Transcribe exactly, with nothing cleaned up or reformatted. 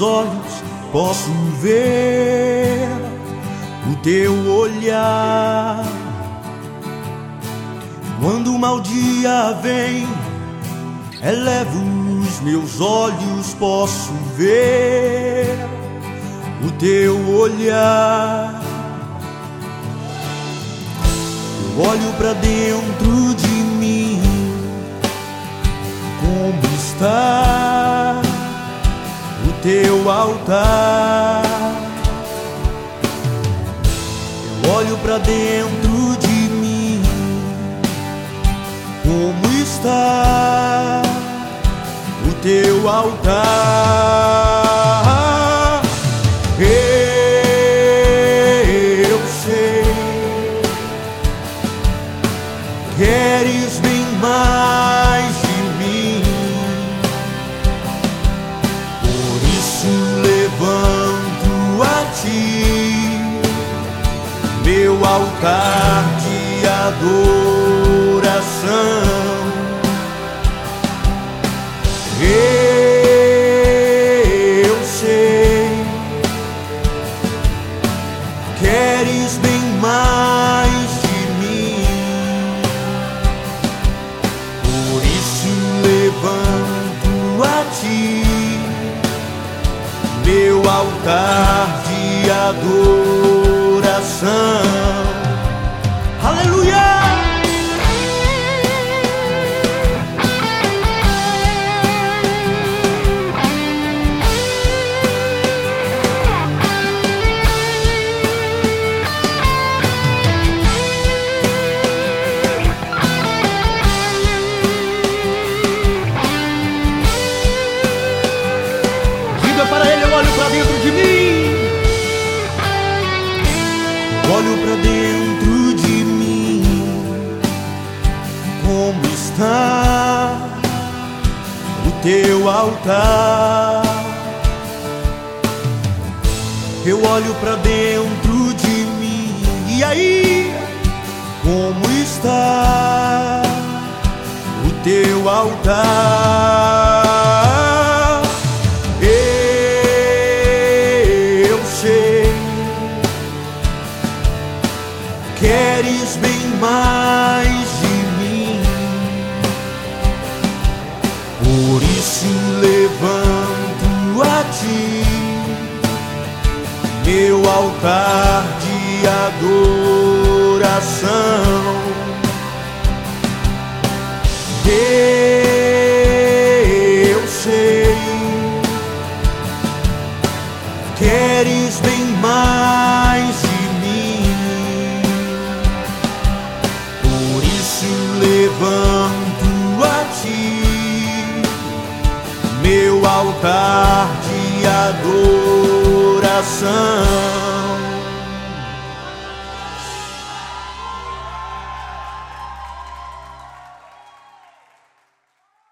olhos posso ver o teu olhar. Quando o mau dia vem, elevo os meus olhos, posso ver o teu olhar. Eu olho pra dentro de mim, como está o teu altar. Eu olho pra dentro de mim, como está o teu altar. Eu sei, queres bem mais de mim, por isso levanto a ti meu altar de adoração. Eu sei, queres bem mais de mim, por isso levanto a ti meu altar de adoração. Aleluia! Para ele, eu olho pra dentro de mim, olho pra dentro de mim, como está o teu altar. Eu olho pra dentro de mim, e aí, como está o teu altar? Queres bem mais de mim, por isso levanto a ti meu altar de adoração. Eu sei, queres bem mais de levanto a ti meu altar de adoração.